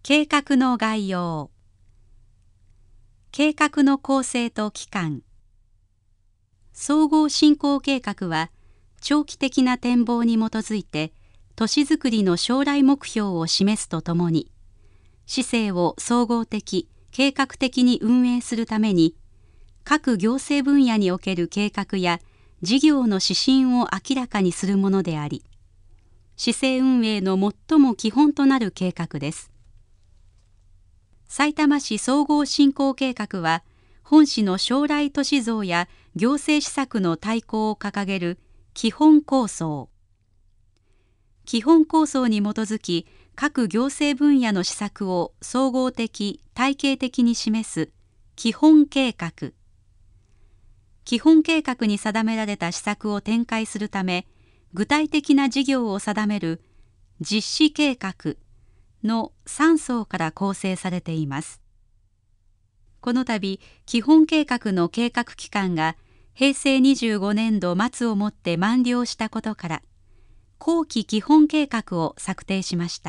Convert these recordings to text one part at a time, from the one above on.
計画の概要。計画の構成と期間。総合振興計画は、長期的な展望に基づいて、都市づくりの将来目標を示すとともに、市政を総合的、計画的に運営するために、各行政分野における計画や事業の指針を明らかにするものであり、市政運営の最も基本となる計画です。さいたま市総合振興計画は、本市の将来都市像や行政施策の大綱を掲げる基本構想。基本構想に基づき、各行政分野の施策を総合的・体系的に示す基本計画。基本計画に定められた施策を展開するため、具体的な事業を定める実施計画の3層から構成されています。この度、基本計画の計画期間が平成25年度末をもって満了したことから、後期基本計画を策定しました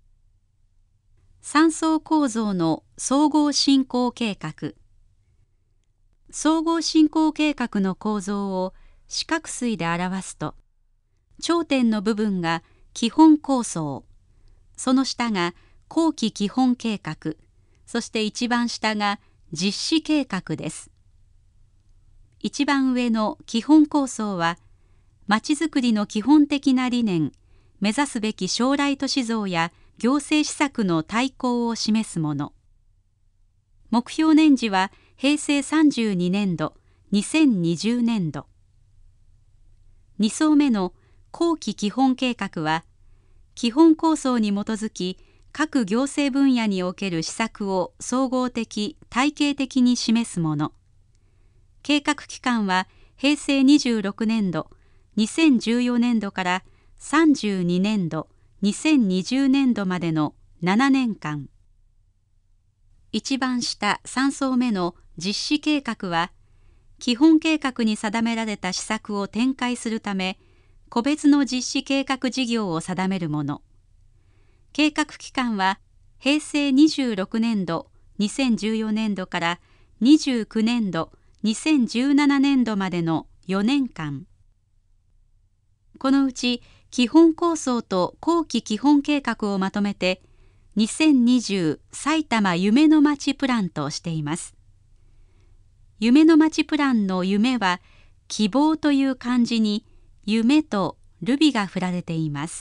。3層構造の総合振興計画。総合振興計画の構造を四角錐で表すと、頂点の部分が基本構想、その下が後期基本計画、そして一番下が実施計画です。一番上の基本構想は、まちづくりの基本的な理念、目指すべき将来都市像や行政施策の大綱を示すもの。目標年次は平成32年度、2020年度。2層目の後期基本計画は、基本構想に基づき、各行政分野における施策を総合的・体系的に示すもの。計画期間は平成26年度、2014年度から32年度、2020年度までの7年間。一番下3層目の実施計画は、基本計画に定められた施策を展開するため、個別の実施計画事業を定めるもの。計画期間は平成26年度、2014年度から29年度、2017年度までの4年間。このうち基本構想と後期基本計画をまとめて、2020埼玉夢のまちプランとしています。夢のまちプランの夢は、希望という漢字に夢とルビが振られています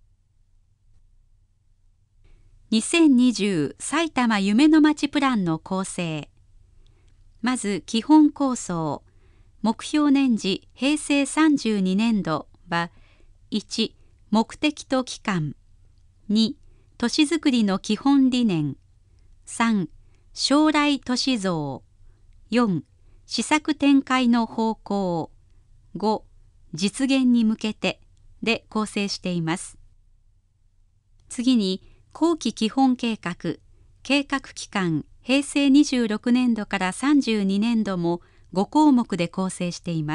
。2020埼玉夢のまちプランの構成。まず基本構想、目標年次平成32年度は、1、目的と期間、2、都市づくりの基本理念、3、将来都市像、4、施策展開の方向、5、実現に向けてで構成しています。次に、後期基本計画、計画期間、平成26年度から32年度も5項目で構成しています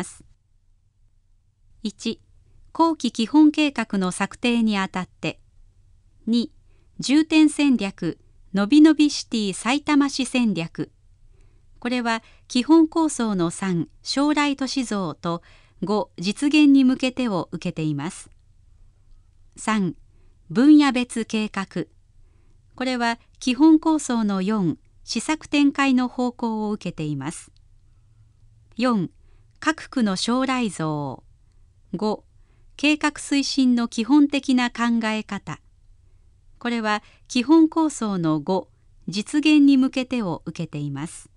。1、後期基本計画の策定にあたって。2、重点戦略、のびのびシティさいたま市戦略。これは基本構想の3、将来都市像と5、実現に向けてを受けています。3、分野別計画。これは基本構想の4、施策展開の方向を受けています。4、各区の将来像。5、計画推進の基本的な考え方。これは基本構想の5、実現に向けてを受けています。